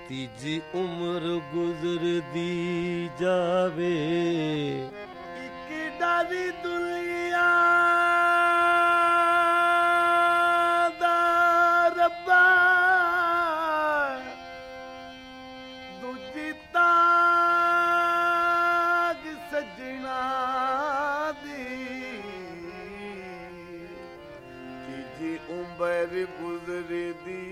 ਤੀਜੀ ਉਮਰ ਗੁਜ਼ਰਦੀ ਜਾਵੇ, ਇੱਕ ਡਾਰੀ ਦੁਨੀਆ ਦਾ ਰੱਬਾ, ਦੂਜੀ ਤਾਜ ਸੱਜਣਾ ਦੀ, ਤੀਜੀ ਉਮਰ ਗੁਜ਼ਰਦੀ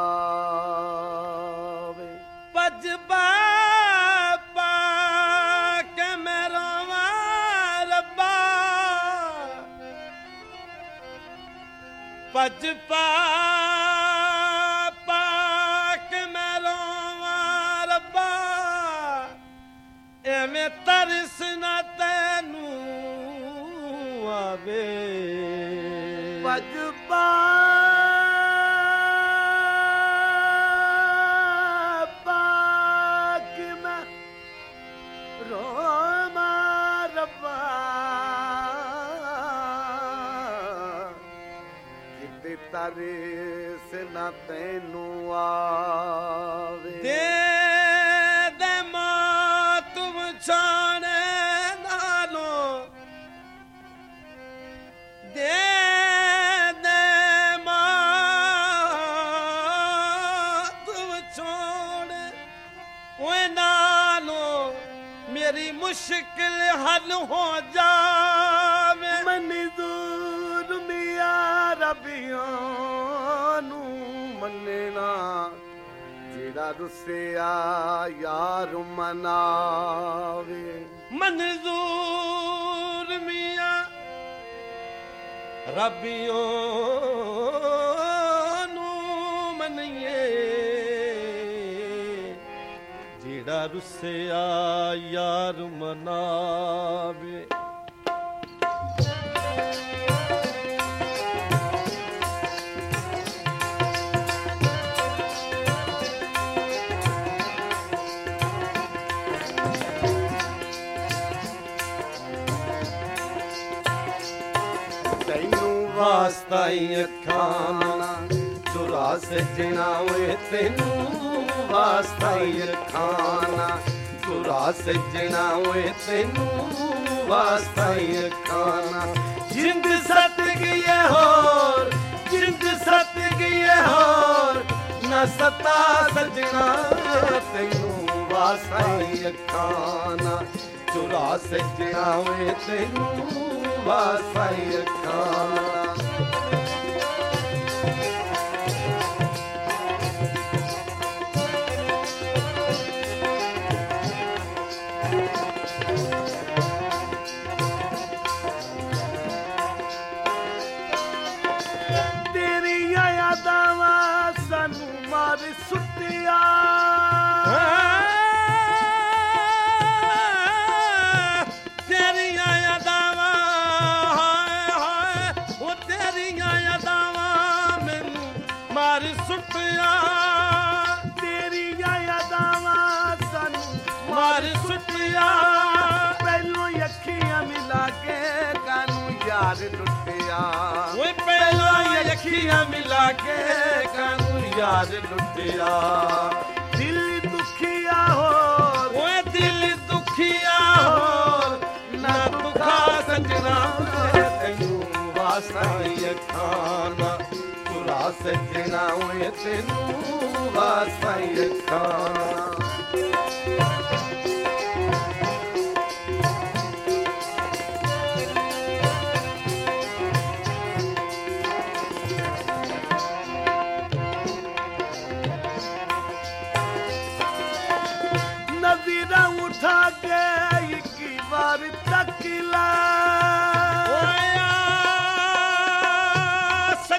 ਜਾਵੇ। ਭੱਜ ਬਾਬਾ ਕੇ ਮੈਂ ਰੋਵਾਂ ਰੱਬਾ, ਭੱਜ ਬਾਬਾ ਕੇ ਮੈਂ ਰੋਵਾਂ ਰੱਬਾ, ਐਵੇਂ ਤਰਸ ਨਾ ਤੈਨੂੰ ਆਵੇ। ਭੱਜ ਤਰਸ ਨਾ ਤੈਨੂੰ ਆਵੇ। ਦੇ ਦੇ ਮਾਂ ਤੁਮ ਛਾਣੇ ਨਾਲੋਂ, ਦੇ ਦੇ ਮਾਂ ਤੁਮ ਛਾਣੇ ਓਏ ਨਾਲੋਂ, ਮੇਰੀ ਮੁਸ਼ਕਿਲ ਹੱਲ ਹੋ ਜਾਵੇ। ਮਨਜ਼ੂਰ ਮੀਆਂ ਰੱਬੀਆਂ ਨੂੰ ਮੰਨਣਾ, ਜਿਹੜਾ ਰੁੱਸਿਆ ਯਾਰ ਮਨਾਵੇ। ਮਨਜ਼ੂਰ ਮੀਆਂ ਰੱਬੀਆਂ ਨੂੰ ਮੰਨੀਏ, ਜਿਹੜਾ ਰੁੱਸਿਆ ਯਾਰ ਮਨਾਵੇ। ਵਾਸਤਾ ਈ ਅੱਖਾਂ ਨਾਲ ਚੁਰਾ ਸੱਜਣਾ ਓਏ, ਤੈਨੂੰ ਵਾਸਤਾ ਈ ਅੱਖਾਂ ਨਾਲ ਚੁਰਾ ਸੱਜਣਾ ਓਏ, ਤੈਨੂੰ ਵਾਸਤਾ ਈ ਅੱਖਾਂ ਨਾਲ। ਜਿੰਦ ਸੱਤ ਗਈ ਹੋਰ, ਜਿੰਦ ਸੱਤ ਗਈ ਹੋਰ, ਨਾ ਸਤਾ ਸੱਜਣਾ, ਤੈਨੂੰ ਵਾਸਤਾ ਈ ਅੱਖਾਂ ਨਾਲ ਚੁਰਾ ਸੱਜਣਾ ਓਏ, ਤੈਨੂੰ ਵਾਸਤਾ ਈ ਅੱਖਾਂ ਨਾਲ। ਤੇਰੀਆਂ ਯਾਦਾਂ ਸਾਨੂੰ ਮਾਰ ਸੁੱਟਿਆ, ਤੇਰੀਆਂ ਯਾਦਾਂ ਹਾਏ ਹਾਏ, ਉਹ ਤੇਰੀਆਂ ਯਾਦਾਂ ਮੈਨੂੰ ਮਾਰ ਸੁੱਟਿਆ, ਤੇਰੀਆਂ ਯਾਦਾਂ ਸਾਨੂੰ ਮਾਰ ਸੁੱਟਿਆ। ਪਹਿਲੋਂ ਅੱਖੀਆਂ ਮਿਲਾ ਕੇ ਕਾਨੂੰ ਯਾਰ ਲੁੱਟਿਆ, ਓਏ ਪਹਿਲਾਂ ਅੱਖੀਆਂ ਮਿਲਾ ਕੇ ਕਾਨੂੰ ਯਾਰ ਲੁੱਟਿਆ। ਦਿਲ ਦੁਖੀਆ ਹੋਰ, ਓਏ ਦਿਲ ਦੁਖੀਆ ਹੋਰ, ਨਾ ਦੁਖਾ ਸੱਜਣਾ, ਤੈਨੂੰ ਵਾਸਤਾ ਈ ਅੱਖਾਂ ਨਾਲ ਚੁਰਾ ਸੱਜਣਾ ਓਏ, ਤੈਨੂੰ ਵਾਸਤਾ ਈ ਅੱਖਾਂ ਨਾਲ। ਨਜ਼ੀਰਾਂ ਉਠਾ ਕੇ ਇੱਕ ਵਾਰ ਤੱਕ ਲਾ, ਓਇਆ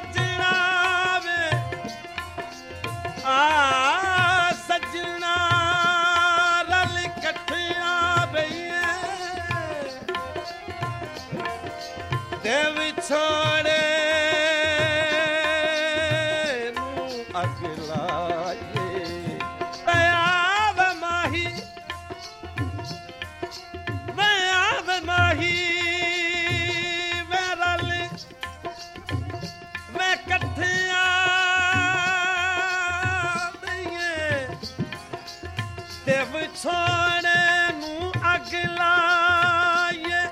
ਸੱਜਣਾ ਵੇ, ਆ ਸੱਜਣਾ ਸੋਹਣੇ ਨੂੰ ਅੱਗ ਲਾਏ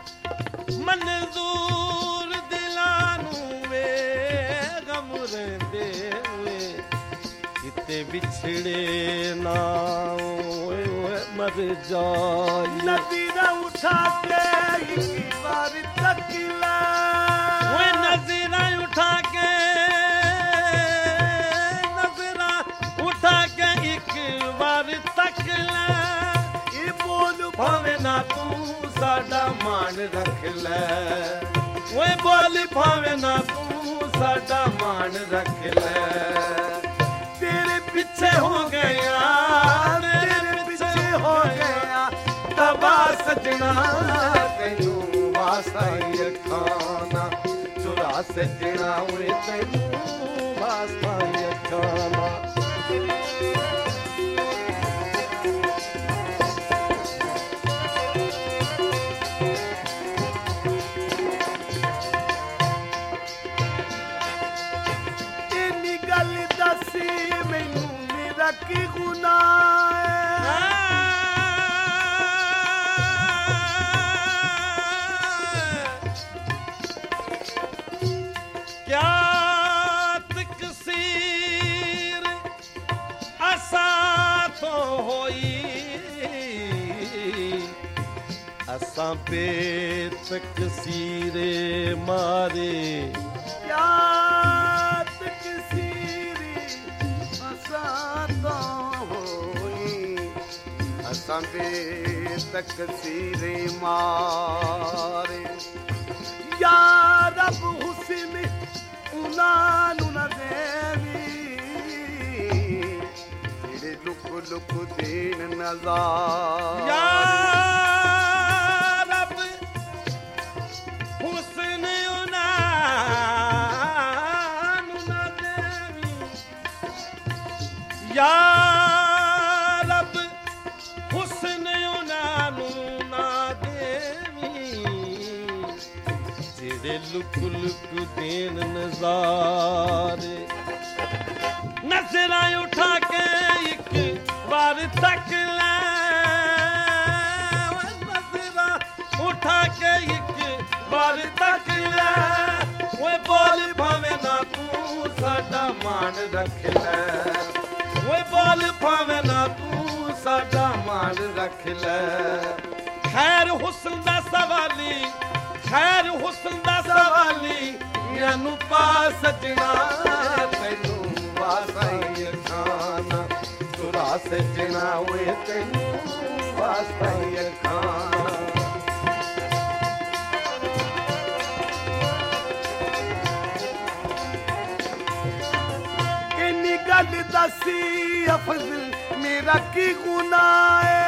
ਮਨਜ਼ੂਰ ਦਿਲਾਂ ਨੂੰ ਵੇ ਗਮ ਰਹਿੰਦੇ ਵੇ ਕਿਤੇ ਵਿਛੜੇ ਨਾ ਓਏ ਓਏ ਮਰ ਜਾਏ ਨਜ਼ੀਰਾਂ ਉਠਾ ਕੇ ਇੱਕ ਵਾਰ ਤੱਕ ਲੈ ਓਏ ਨਜ਼ੀਰਾਂ ਉਠਾ ਕੇ ਇੱਕ ਵਾਰ ਤੱਕ ਲੈ ਇਹ ਬੋਲ ਭਾਵੇਂ ਨਾ ਤੂੰ ਸਾਡਾ ਮਾਣ ਰੱਖ ਲੈ ਓਏ ਬੋਲ ਭਾਵੇਂ ਨਾ ਤੂੰ ਸਾਡਾ ਮਾਣ ਰੱਖ ਲੈ ਤੇਰੇ ਪਿੱਛੇ ਹੋ ਗਿਆ ਤੇਰੇ ਪਿੱਛੇ ਹੋ ਗਿਆ ਤਬਾਹ ਸਜਣਾ ਤੈਨੂੰ ਵਾਸਾਈ ਅੱਖਾਂ ਨਾ ਚੁਰਾ ਸਜਣਾ ਓਏ ਤੈਨੂੰ ਵਾਸਾਈ ਅੱਖਾਂ ਨਾ ਮੈਨੂੰ ਮੇਰਾ ਕੀ ਗੁਨਾਹ ਹੈ ਕਿਆ ਤਕਸੀਰ ਅਸਾਂ ਤੋਂ ਹੋਈ ਅਸਾਂ ਬੇਤਕਸੀਰੇ ਮਾਰੇ ਕਿਆ ਅਸਾਂ ਬੇਤਕਸੀਰੇ ਮਾਰੇ ਯਾ ਰੱਬ ਹੁਸਨ ਉਹਨਾਂ ਨੂੰ ਨਾ ਦੇਵੀ ਜਿਹੜੇ ਲੁਕ ਲੁਕ ਦੇਣ ਨਜ਼ਾਰ ਯਾ ਰੱਬ ਹੁਸਨ ਉਹਨਾਂ ਨੂੰ ਨਾ ਦੇਵੀ ਯਾ ਲੁਕ ਲੁਕ ਦੇਣ ਨਜ਼ਾਰੇ ਨਜ਼ਰਾਂ ਉਠਾ ਕੇ ਇੱਕ ਵਾਰ ਤੱਕ ਲੈ ਨਜ਼ਰਾਂ ਉਠਾ ਕੇ ਇੱਕ ਵਾਰ ਤੱਕ ਲੈ ਓਏ ਬੋਲ ਭਾਵੇਂ ਨਾ ਤੂੰ ਸਾਡਾ ਮਾਣ ਰੱਖ ਲੈ ਓਏ ਬੋਲ ਭਾਵੇਂ ਨਾ ਤੂੰ ਸਾਡਾ ਮਾਣ ਰੱਖ ਲੈ ਖੈਰ ਹੁਸਨ ਦਾ ਸਵਾਲੀ ਖੈਰ ਹੁਸਨ ਦਾ ਸਵਾਲੀ ਇਹਨੂੰ ਪਾ ਸਜਣਾ ਤੈਨੂੰ ਵਾਸਾਈ ਅੱਖਾਂ ਨਾ ਚੁਰਾ ਸਜਣਾ ਓਏ ਤੈਨੂੰ ਵਾਸਾਈ ਅੱਖਾਂ ਇੰਨੀ ਗੱਲ ਦੱਸੀ ਅਫਜ਼ਲ ਮੇਰਾ ਕੀ ਗੁਨਾਹ ਹੈ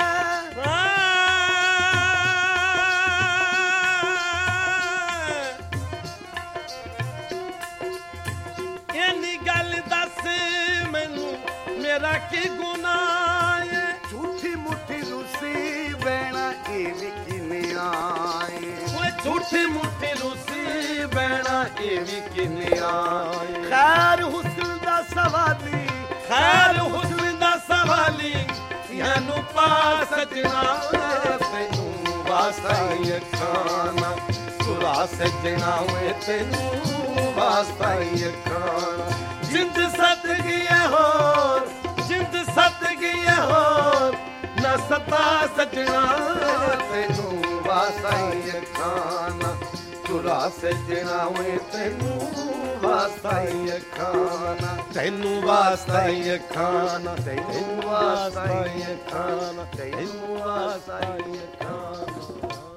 ਮੇਰਾ ਕੀ ਗੁਨਾਹ ਏ ਝੂਠੀ ਮੁੱਠੀ ਰੂਸੀ ਬਹਿਣਾ ਇਹ ਵੀ ਕਿਵੇਂ ਆਏ ਓਏ ਝੂਠੀ ਮੁੱਠੀ ਰੂਸੀ ਬਹਿਣਾ ਇਹ ਵੀ ਕਿਵੇਂ ਆਏ ਖੈਰ ਹੁਸਨ ਦਾ ਸਵਾਲੀ ਖੈਰ ਹੁਸਨ ਦਾ ਸਵਾਲੀ ਇਹਨੂੰ ਪਾ ਸਜਣਾ ਤੈਨੂੰ ਵਾਸਾਈ ਅੱਖਾਂ ਨਾ ਚੁਰਾ ਸਜਣਾ ਓਏ ਤੈਨੂੰ ਵਾਸਾਈ ਅੱਖਾਂ ਜਿੰਦ ਸੱਤ ਗਿਆ ਹੋਰ ਜਿੰਦ ਸੱਤ ਗਿਆ ਹੋਰ ਨਾ ਸਤਾ ਸਜਣਾ ਤੈਨੂੰ ਵਾਸਾਈ ਅੱਖਾਂ ਨਾ ਚੁਰਾ ਸਜਣਾ ਓਏ ਤੈਨੂੰ ਵਾਸਾਈ ਅੱਖਾਂ ਨਾ ਤੈਨੂੰ ਵਾਸਾਈ ਅੱਖਾਂ ਨਾ ਤੈਨੂੰ ਵਾਸਾਈ ਅੱਖਾਂ ਨਾ ਤੈਨੂੰ ਵਾਸਾਈ ਅੱਖਾਂ